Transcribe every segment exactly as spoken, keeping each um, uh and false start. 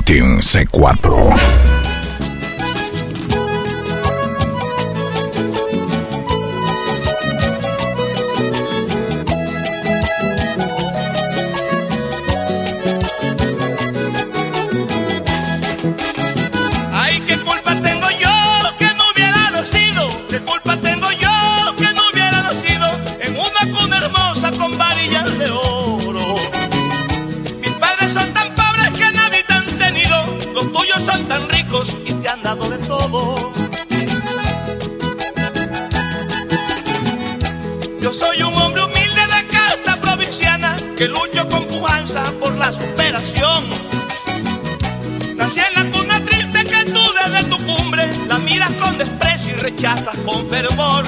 Martín C cuatro. Ay, qué culpa tengo yo que no hubiera nacido, qué culpa tengo yo que no hubiera nacido en una cuna hermosa con varillas de oro. Mis padres son tan pobres que nadie te han tenido, los tuyos son tan ricos y te han dado de todo. Yo soy un hombre humilde de casta provinciana que lucho con pujanza por la superación. Nací en la cuna triste que tú desde tu cumbre la miras con desprecio y rechazas con fervor.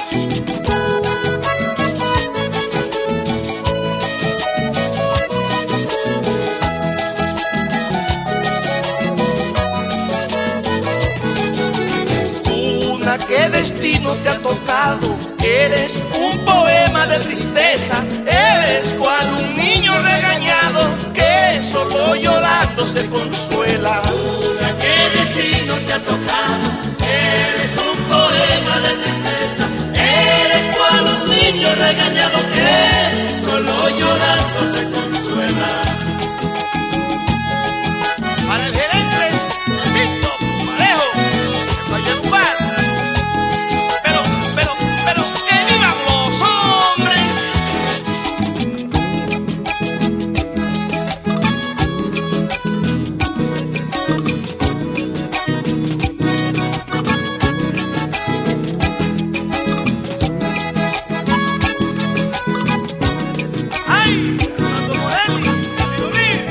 Cuna, qué destino te ha tocado, eres un poema de tristeza, eres cual un niño regañado que solo llorando se consuela. Cuna, qué destino te ha tocado, eres un poema de tristeza, eres cual un niño regañado que solo llorando se consuela. Para el gerente, Víctor Parejo, de Valledupar. Pero, pero, pero, que vivan los hombres. ¡Ay! Fernando Morelli, amigo mío.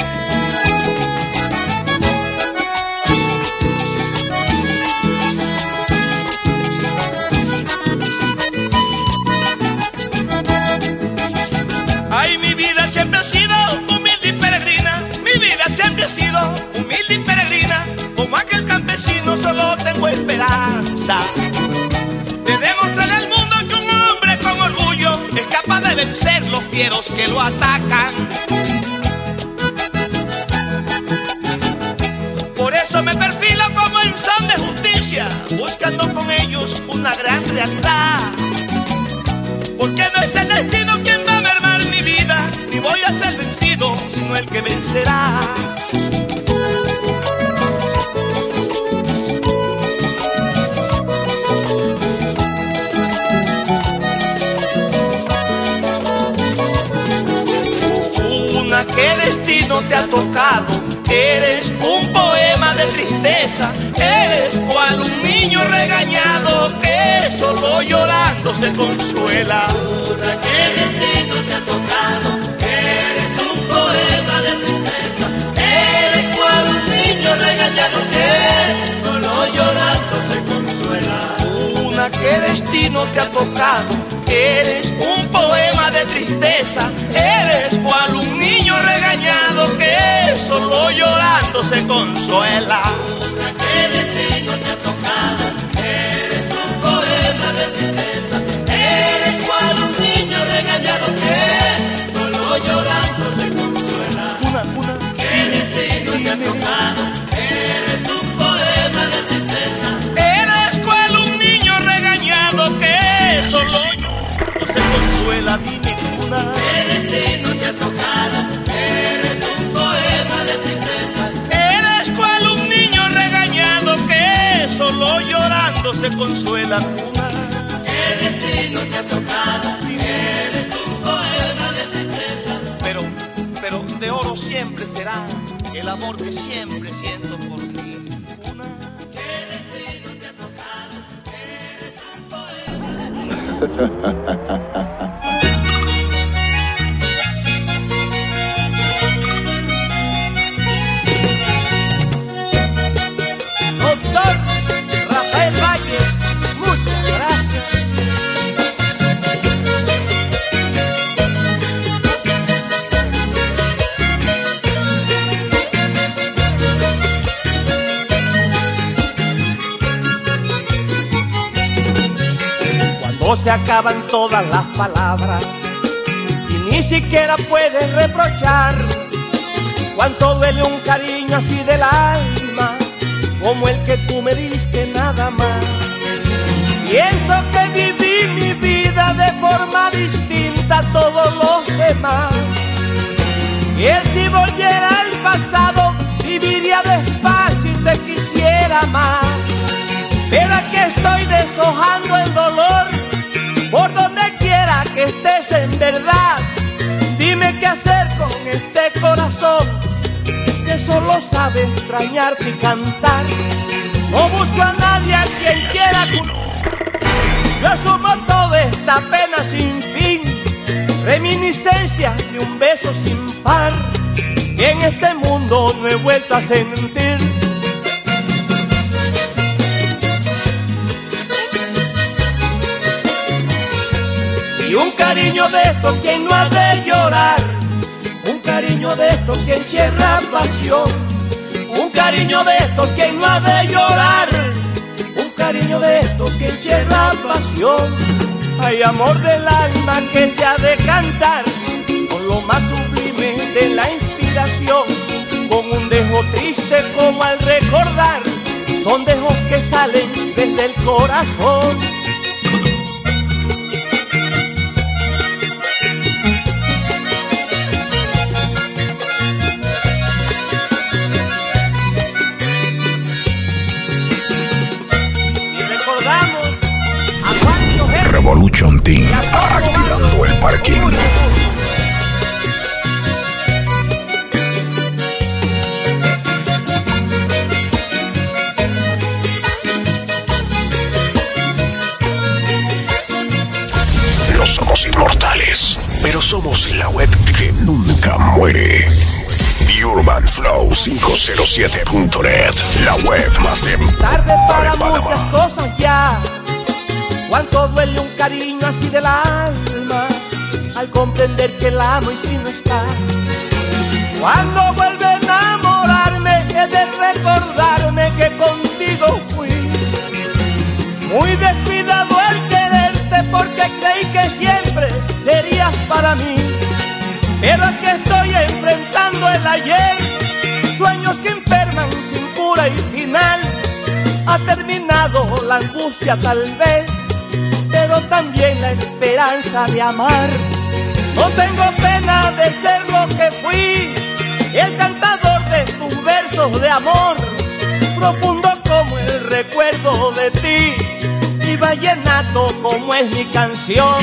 Ay, mi vida siempre ha sido humilde y peregrina, mi vida siempre ha sido humilde y peregrina, como aquel campesino solo tengo esperanza de demostrarle al mundo que un hombre con orgullo es capaz de vencer los fieros que lo atacan. Por eso me perfilo como en son de justicia, buscando con ellos una gran realidad. Porque no es el destino quien va a mermar mi vida, ni voy a ser vencido, sino el que vencerá. Cuna, qué destino te ha tocado, eres un poema de tristeza, eres cual un niño regañado que solo llorando se consuela. Cuna, qué destino te ha tocado, eres un poema de tristeza, eres cual un niño regañado que solo llorando se consuela. Cuna, qué destino te ha tocado, eres un poema de tristeza, eres cual un niño regañado que solo llorando se consuela. Cuna, qué destino te ha tocado, eres un poema de tristeza, eres cual un niño regañado que solo llorando se consuela. Cuna, cuna, Qué destino te ha tocado, eres un poema de tristeza, eres cual un niño regañado que solo llorando se consuela. Dime, cuna, qué destino te ha tocado, eres un poema de tristeza, eres cual un niño regañado que solo llorando se consuela. Cuna, qué destino te ha tocado, eres un poema de tristeza. pero, pero de oro siempre será el amor que siempre siento por ti. Cuna, Qué destino te ha tocado, eres un poema. Doctor Rafael Valle, muchas gracias. Cuando se acaban todas las palabras y ni siquiera puedes reprochar, Cuánto duele un cariño así del alma, como el que tú me diste nada más. Pienso que viví mi vida de forma distinta a todos los demás. Y si volviera al pasado, viviría despacio y te quisiera más. Pero aquí estoy deshojando el dolor, por donde quiera que estés en verdad. Dime qué hacer con este corazón, que solo sabe extrañarte y cantar. No busco a nadie a quien quiera culpar. Yo asumo toda esta pena sin fin, reminiscencias de un beso sin par, que en este mundo no he vuelto a sentir. Y un cariño de estos quien no ha de llorar, un cariño de estos que encierra pasión, un cariño de estos quien no ha de llorar, un cariño de estos que encierra pasión. Hay amor del alma que se ha de cantar con lo más sublime de la inspiración, con un dejo triste como al recordar, son dejos que salen desde el corazón. Revolution Team, activando el parking. No somos inmortales, pero somos la web que nunca muere. The Urban Flow quinientos siete punto net, la web más en Tarde para de Panamá. muchas cosas ya. Cuánto duele un cariño así del alma, al comprender que la amo y si no está. Cuando vuelve a enamorarme, he de recordarme que contigo fui muy descuidado al quererte, porque creí que siempre serías para mí. Pero aquí estoy enfrentando el ayer, sueños que enferman sin cura y final. Ha terminado la angustia tal vez, pero también la esperanza de amar. No tengo pena de ser lo que fui, el cantador de tus versos de amor, profundo como el recuerdo de ti, y vallenato como es mi canción.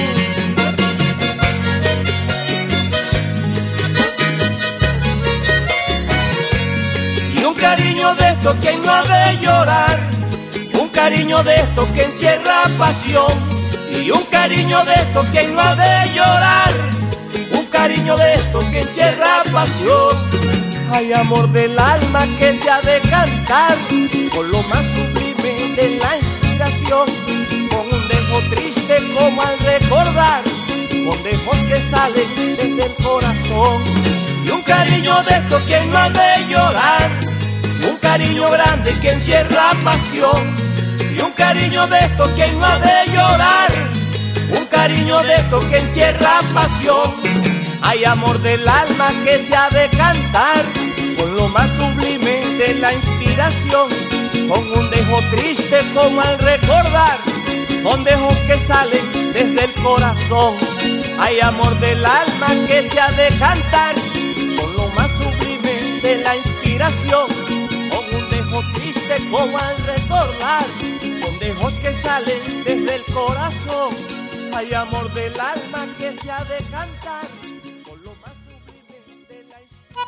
Y un cariño de estos que no ha de llorar, un cariño de estos que encierra pasión, y un cariño de estos que no ha de llorar, un cariño de estos que encierra pasión. Hay amor del alma que se ha de cantar con lo más sublime de la inspiración, con un dejo triste como al recordar, con dejos que salen desde el corazón. Y un cariño de estos que no ha de llorar, un cariño grande que encierra pasión, y un cariño de estos que no ha de llorar, un cariño de estos que encierra pasión. Hay amor del alma que se ha de cantar con lo más sublime de la inspiración, con un dejo triste como al recordar, con dejos que salen desde el corazón. Hay amor del alma que se ha de cantar con lo más sublime de la inspiración, con un dejo triste como al recordar, con dejos que salen desde el corazón. Hay amor del alma que se ha de cantar con lo más sublime de la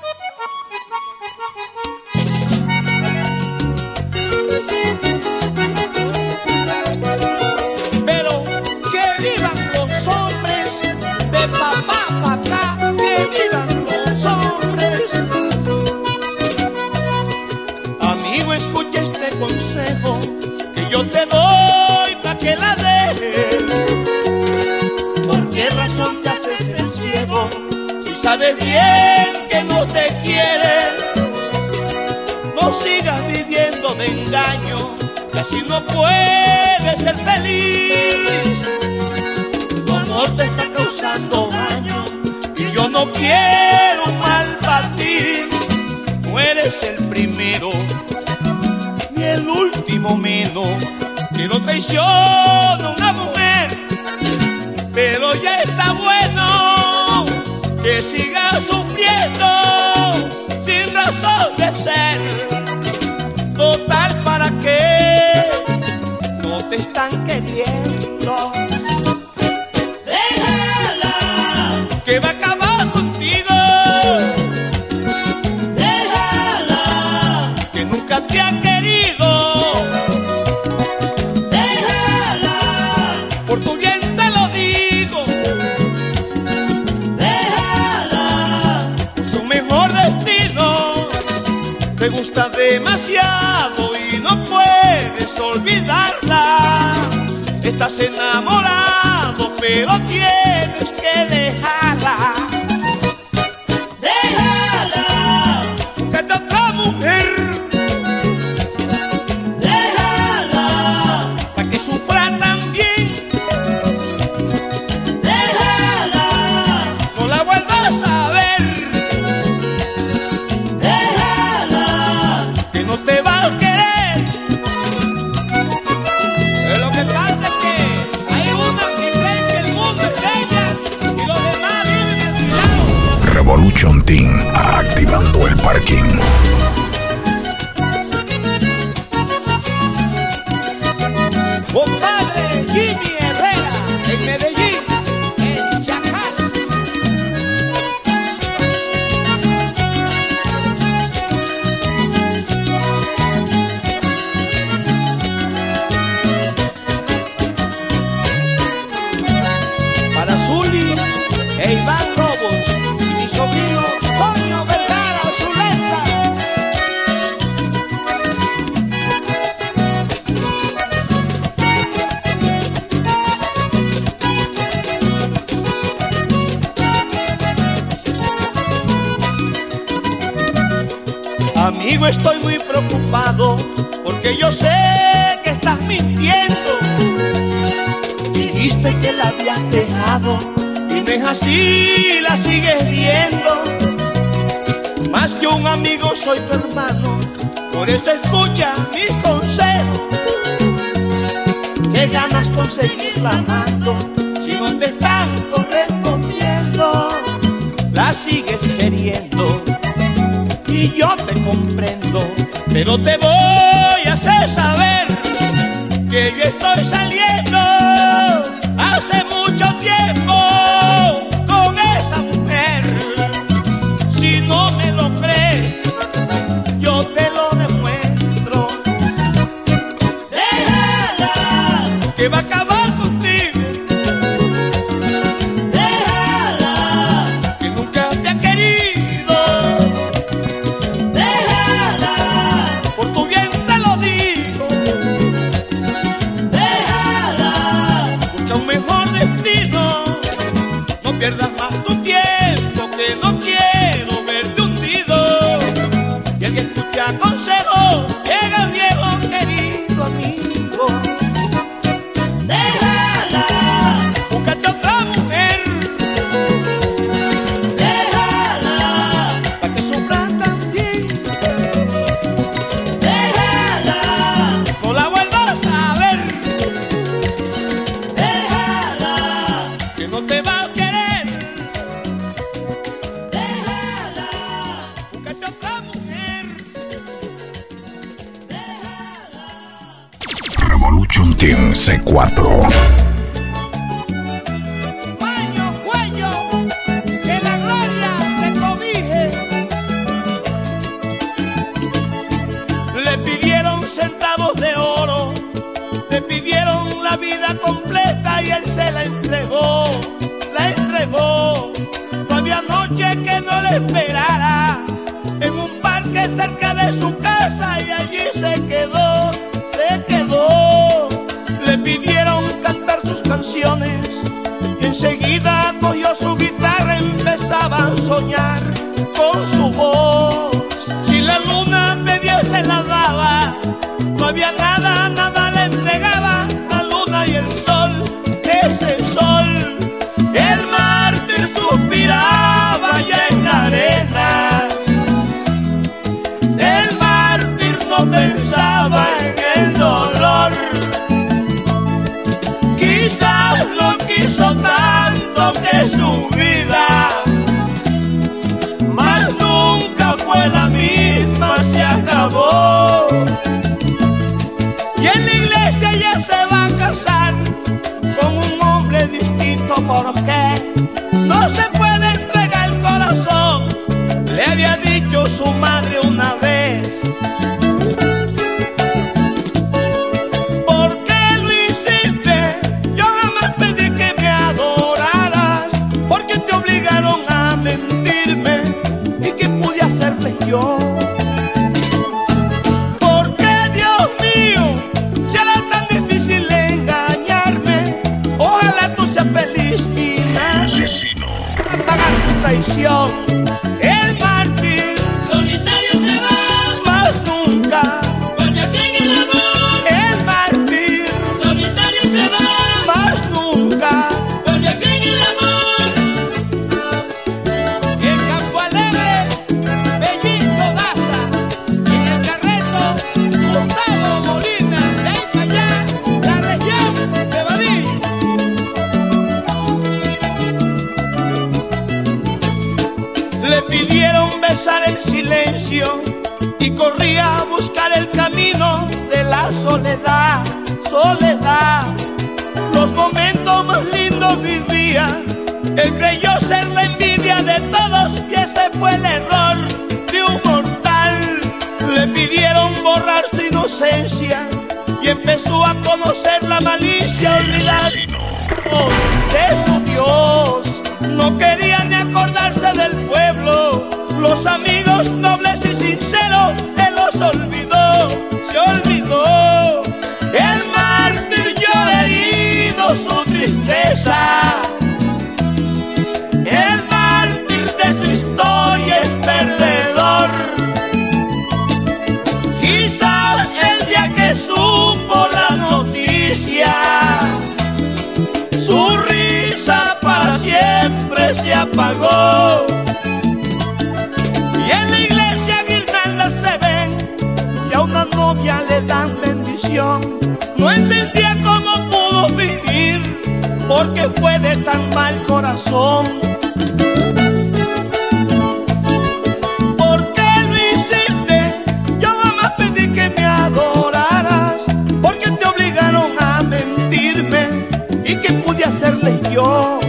inspiración. Pero que vivan los hombres, de papá pa' acá, que vivan los hombres. Amigo, escucha este consejo que yo te doy pa' que la dejes. ¿Por qué razón te haces el ciego si sabes bien que no te quiere? No sigas viviendo de engaño, que así no puedes ser feliz. Tu amor te está causando daño y yo no quiero un mal para ti. no eres el primero ni el último menos que lo traiciona una mujer, pero ya está bueno que sigas sufriendo sin razón de ser. Total, ¿para qué? No te están queriendo. Déjala, que va a acabar contigo. déjala, Que nunca te ha querido. déjala, Por tu bien te lo digo. déjala, Es tu mejor destino. Te gusta demasiado y no puedes olvidarla. Estás enamorado, pero tienes que dejarla. déjala, Búscate otra mujer déjala, para que sufra también. déjala, No la vuelvas a ver, déjala, que no te va a querer. Eh, Lo que pasa es que hay una que cree que el mundo es de ella y los demás viven alquilados. Revolution Team, activando el parking. Compadre Jimmy Herrera, en Medellín, el Chacal. Para Zuli e Iván Lobos y mi sobrino Toño Vergara Zuleta. Amigo, estoy muy preocupado porque yo sé que estás mintiendo. Dijiste que la habías dejado y no es así, la sigues viendo. Más que un amigo soy tu hermano, por eso escucha mis consejos. ¿Qué ganas con seguirla amando si no te están correspondiendo? La sigues queriendo y yo te comprendo, pero te voy a hacer saber que yo estoy saliendo hace mucho tiempo con esa mujer. Si no me lo crees, yo te lo demuestro. déjala, Que va a acabar contigo, déjala, que nunca te ha querido. déjala, Por tu bien te lo digo. déjala, Busca un mejor destino. No pierdas más tu tiempo, que no quiero verte hundido. Y el que escucha consejo llega viejo querido amigo. déjala, Búscate otra mujer déjala, para que sufra también. déjala, No la vuelvas a ver, déjala, que no te va a querer. déjala, Búscate otra mujer. Revolution Team C cuatro. Baño, cuello, que la gloria te cobije. Le pidieron centavos de oro, le pidieron la vida completa y él se la entregó, la entregó. No había noche que no le esperara en un parque cerca de su casa y allí se quedó, se quedó. Le pidieron cantar sus canciones y enseguida cogió su guitarra, empezaba a soñar con su voz. Si la luna pedía se la daba, no había nada, nada le entregaba. La luna y el sol, ese sol, el mártir suspiraba ya en la arena. lo que es su vida, mas nunca fue la misma, se acabó. Y en la iglesia ya se va a casar con un hombre distinto, porque no se puede entregar el corazón, le había dicho su madre una vez. ¿Por qué lo hiciste? Yo jamás pedí que me adoraras, porque te obligaron a mentirme, y qué pude hacerle yo. ¿Por qué, Dios mío, si era tan difícil engañarme? Ojalá tú seas feliz y nadie pagar tu traición. El mártir solitario se va, más nunca vuelve a fin el amor. el mártir Solitario se va, más nunca. vuelve a fin el amor. Y en Campo Alegre, Bellito Daza, y en el Carreto, Gustavo Molina, de ahí para allá, la región de Badillo. Le pidieron besar el silencio y corría a buscar el camino de la soledad, soledad. Los momentos más lindos vivía, él creyó ser la envidia de todos y ese fue el error de un mortal. Le pidieron borrar su inocencia y empezó a conocer la malicia, olvidar de su Dios. No quería ni acordarse del pueblo, los amigos nobles y sinceros, él los olvidó, se olvidó. El mártir llora herido su tristeza, el mártir de su historia es perdedor. Quizás el día que supo la noticia, su risa para siempre se apagó. Y en la iglesia guirnaldas se ven y a una novia le dan bendición. No entendía cómo pudo vivir, porque fue de tan mal corazón. ¿Por qué lo hiciste? Yo jamás pedí que me adoraras, porque te obligaron a mentirme, y qué pude hacerle yo.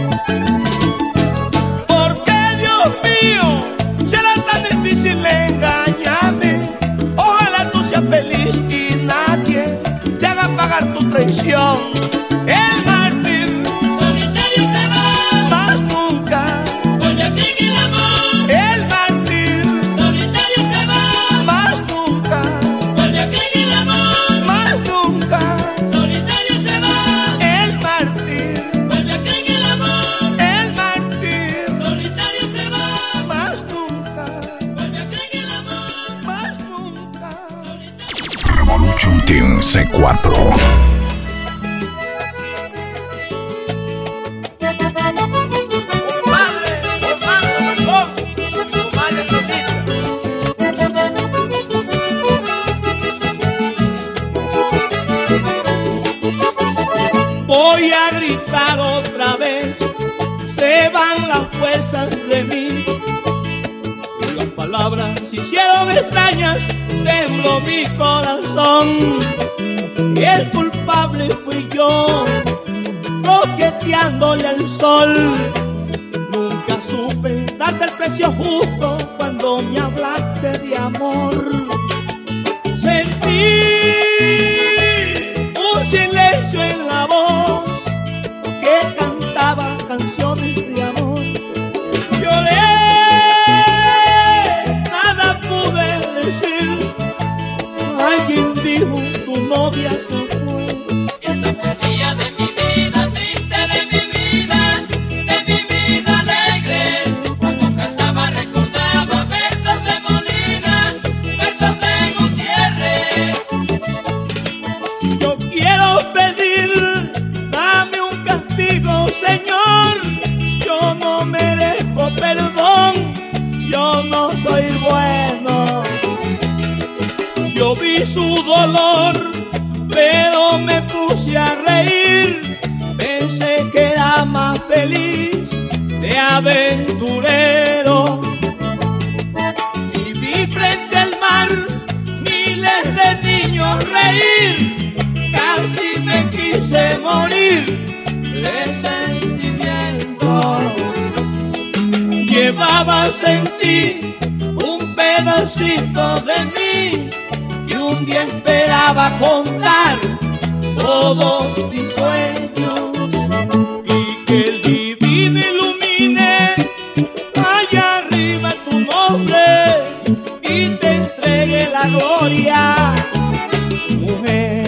¿Por qué, Dios mío, será tan difícil engañarme? Ojalá tú seas feliz y nadie te haga pagar tu traición. El mártir Solitario se va, más nunca, vuelve a fin el amor. el mártir Solitario se va, más nunca, vuelve a fin el amor. más nunca, Solitario se va, el mártir, vuelve a fin el amor. el mártir Solitario se va, más nunca, vuelve a fin el amor. más nunca. Revolution Team C cuatro. Madre, Orlando Marcón, madre Rosita. Voy a gritar otra vez, se van las fuerzas de mí. Las palabras se hicieron extrañas, tembló mi corazón. Y el culpable fui yo, coqueteándole al sol. Nunca supe darte el precio justo cuando me hablaste de amor. Sentí un silencio en la voz que cantaba canciones de amor. Lloré, nada pude decir. Alguien dijo, tu novia se fue. Esta poesía de mi vida, triste de mi vida, de mi vida alegre. Cuando cantaba recordaba versos de Molina, versos de Gutiérrez. Yo quiero pedir, dame un castigo, Señor. Yo no merezco perdón, yo no soy bueno. Yo vi su dolor, pero me puse a reír. Pensé que era más feliz de aventurero y vi frente al mar miles de niños reír. Casi me quise morir de sentimiento. Llevabas en ti un pedacito de mí que un día esperaba contar todos mis sueños, y que el divino ilumine allá arriba tu nombre y te entregue la gloria, mujer.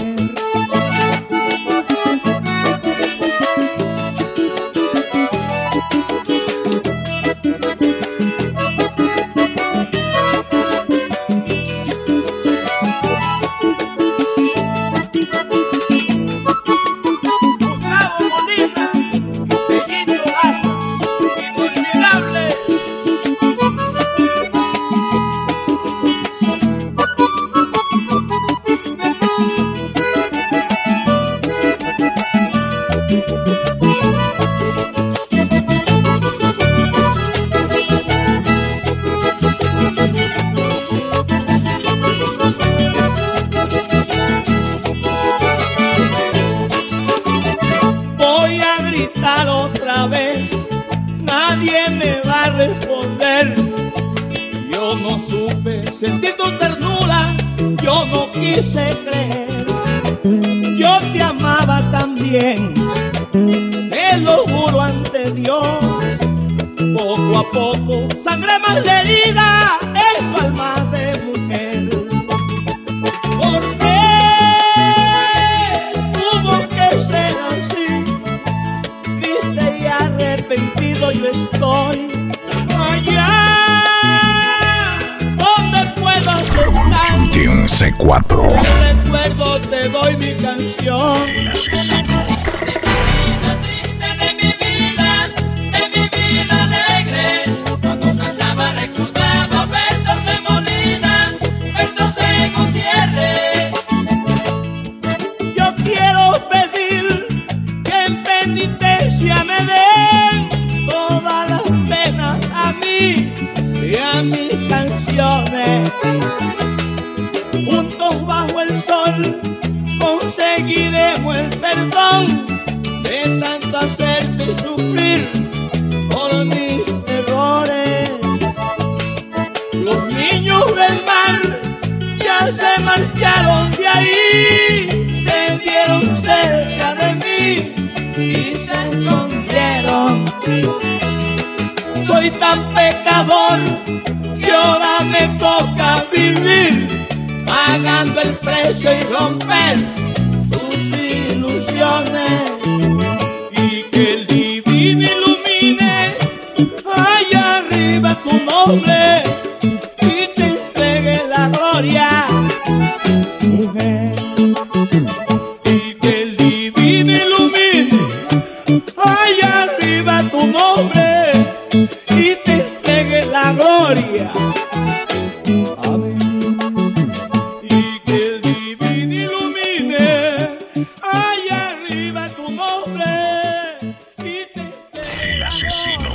Otra vez, nadie me va a responder. Yo no supe sentir tu ternura, yo no quise creer. Yo te amaba también, te lo juro ante Dios. Poco a poco, sangre más la herida, es tu alma de mujer. ¿Por qué tuvo que ser así? Arrepentido yo estoy allá donde puedo aceptar. C cuatro. Recuerdo, te doy mi canción. Triste de mi vida, de mi vida alegre. Cuando cantaba recordaba versos de Molina, versos de Gutiérrez. Yo quiero pedir que en penitencia me den todas las penas a mí y a mis canciones. Juntos bajo el sol conseguiremos el perdón de tanto hacerte sufrir por mis errores. Los niños del mar ya se marcharon de ahí, se vieron cerca de mí y se escondieron. Soy tan pecador que ahora me toca vivir pagando el precio y romper tus ilusiones, y que el divino ilumine allá arriba tu nombre y te entregue la gloria, mujer. Y que el divino ilumine allá arriba tu nombre y te entregue la gloria. Amén. Y que el divino ilumine allá arriba tu nombre y te entregue El asesino.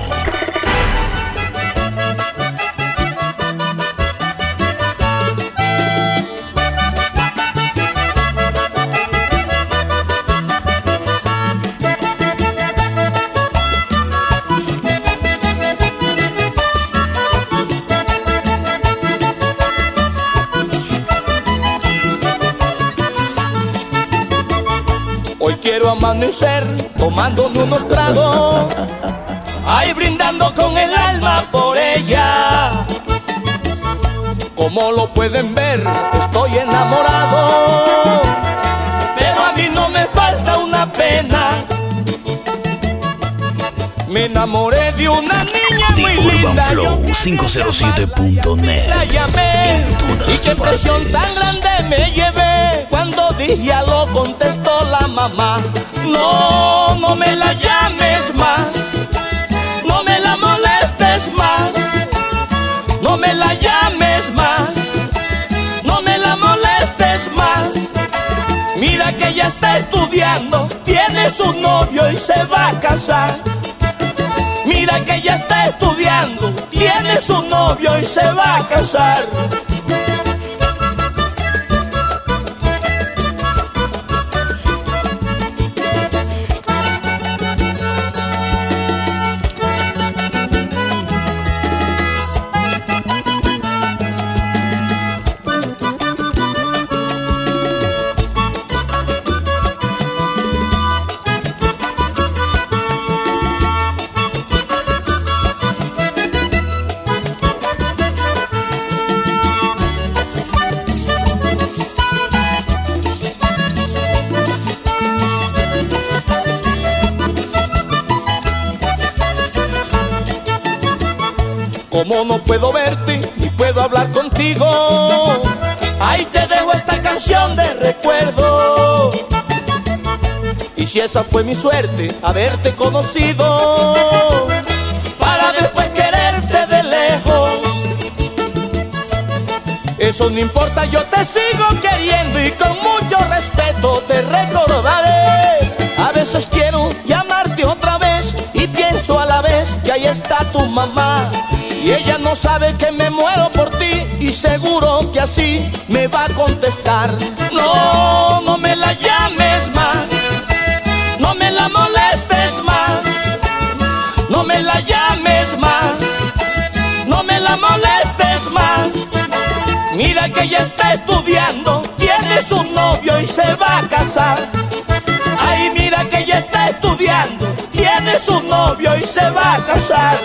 Hoy quiero amanecer tomándome unos tragos, ahí brindando con el alma por ella. Como lo pueden ver, estoy enamorado, pero a mí no me falta una pena. Me enamoré de una niña muy linda. Urban Flow quinientos siete punto net. La llamé y qué presión tan grande me llevé. Cuando dije aló contestó la mamá: no, no me la llames más, no me la molestes más, no me la llames más, no me la molestes más. Mira que ella está estudiando, tiene su novio y se va a casar. Mira que ella está estudiando, tiene su novio y se va a casar. Como no puedo verte ni puedo hablar contigo, ahí te dejo esta canción de recuerdo. Y si esa fue mi suerte, haberte conocido, para después quererte de lejos, eso no importa, yo te sigo queriendo y con mucho respeto te recordaré. A veces quiero llamarte otra vez y pienso a la vez que ahí está tu mamá. Y ella no sabe que me muero por ti y seguro que así me va a contestar. No, no me la llames más, no me la molestes más, no me la llames más, no me la molestes más. Mira que ella está estudiando, tiene su novio y se va a casar. Ay, mira que ella está estudiando, tiene su novio y se va a casar.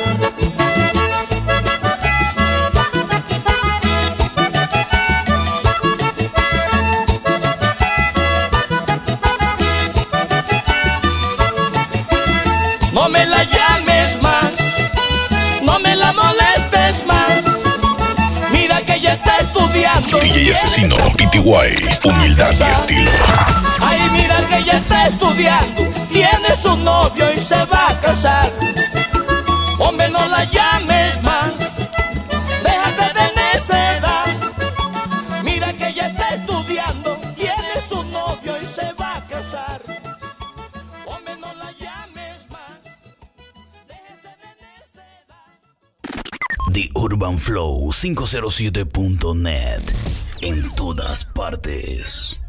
No me la llames más, no me la molestes más. Mira que ella está estudiando. D J Asesino, P T Y, humildad y estilo. Ay, mira que ella está estudiando, tiene su novio y se va a casar. Hombre, no la llames más, déjate de necedad. Mira que ella está estudiando, tiene su novio y se va a casar. Hombre, no la llames más, déjese de necedad. The Urban Flow quinientos siete punto net, en todas partes.